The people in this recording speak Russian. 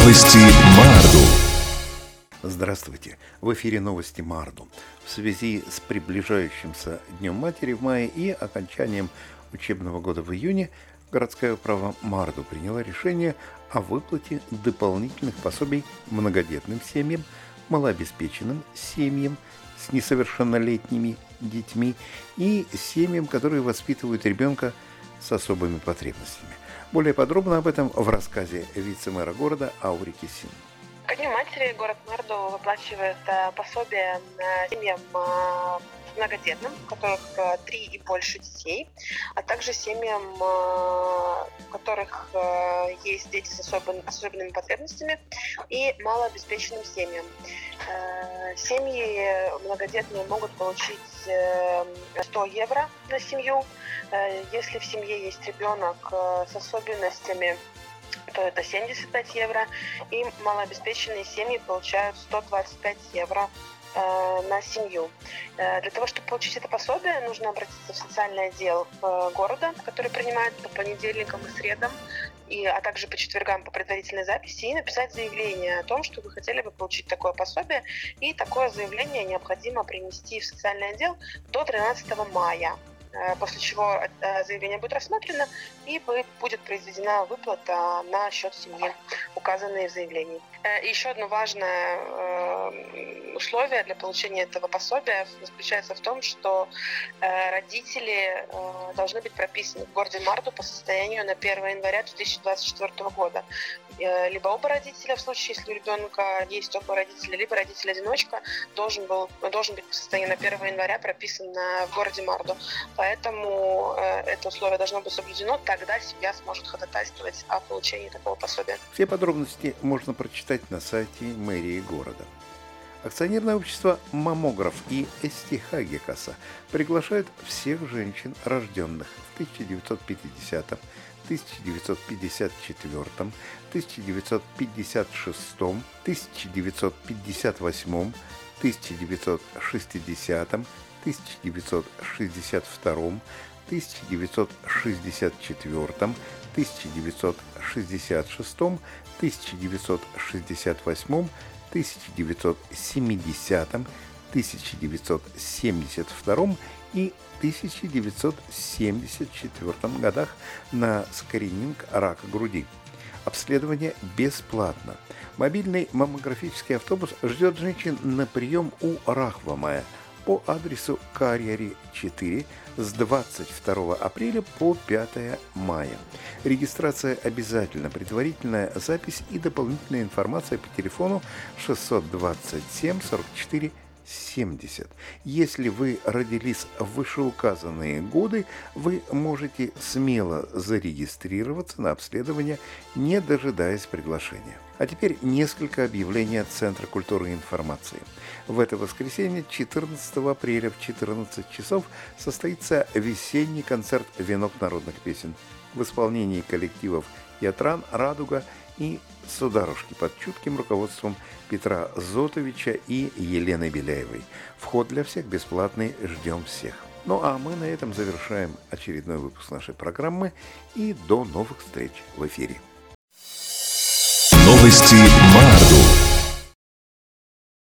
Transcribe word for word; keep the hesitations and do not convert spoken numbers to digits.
Новости Марду. Здравствуйте! В эфире новости Марду. В связи с приближающимся Днем Матери в мае и окончанием учебного года в июне городская управа Марду приняла решение о выплате дополнительных пособий многодетным семьям, малообеспеченным семьям с несовершеннолетними детьми и семьям, которые воспитывают ребенка с особыми потребностями. Более подробно об этом в рассказе вице-мэра города Аурики Син. Ко Дню матери город Марду выплачивает пособие семьям с многодетным, у которых три и больше детей, а также семьям, у которых есть дети с особен, особенными потребностями, и малообеспеченным семьям. Семьи многодетные могут получить сто евро на семью. Если в семье есть ребенок с особенностями, то это семьдесят пять евро, и малообеспеченные семьи получают сто двадцать пять евро э, на семью. Э, для того, чтобы получить это пособие, нужно обратиться в социальный отдел э, города, который принимает по понедельникам и средам, и, а также по четвергам по предварительной записи, и написать заявление о том, что вы хотели бы получить такое пособие, и такое заявление необходимо принести в социальный отдел до тринадцатого мая. После чего заявление будет рассмотрено и будет произведена выплата на счет семьи, указанные в заявлении. Еще одно важное условие для получения этого пособия заключается в том, что родители должны быть прописаны в городе Марду по состоянию на первое января две тысячи двадцать четвёртого года. Либо оба родителя, в случае, если у ребенка есть оба родителя, либо родитель-одиночка должен, был, должен быть по состоянию на первое января прописан в городе Марду. Поэтому это условие должно быть соблюдено, тогда семья сможет ходатайствовать о получении такого пособия. Все подробности можно прочитать на сайте мэрии города. Акционерное общество «Маммограф» и Эстихагекаса приглашают всех женщин, рожденных в тысяча девятьсот пятидесятом, тысяча девятьсот пятьдесят четвёртом, тысяча девятьсот пятьдесят шестом, тысяча девятьсот пятьдесят восьмом, тысяча девятьсот шестидесятом, тысяча девятьсот шестьдесят втором, тысяча девятьсот шестьдесят четвёртом, тысяча девятьсот шестьдесят шестом, тысяча девятьсот шестьдесят восьмом, тысяча девятьсот семидесятом, тысяча девятьсот семьдесят втором и тысяча девятьсот семьдесят четвёртом годах на скрининг рака груди. Обследование бесплатно. Мобильный маммографический автобус ждет женщин на прием у Рахвамая по адресу Карьери четыре с двадцать второго апреля по пятого мая. Регистрация обязательна, предварительная запись и дополнительная информация по телефону шестьсот двадцать семь сорок четыре семьдесят. Если вы родились в вышеуказанные годы, вы можете смело зарегистрироваться на обследование, не дожидаясь приглашения. А теперь несколько объявлений от Центра культуры и информации. В это воскресенье, четырнадцатого апреля в четырнадцать часов, состоится весенний концерт «Венок народных песен» в исполнении коллективов «Ятран», «Радуга» и «Сударушки» под чутким руководством Петра Зотовича и Елены Беляевой. Вход для всех бесплатный, ждем всех. Ну а мы на этом завершаем очередной выпуск нашей программы и до новых встреч в эфире.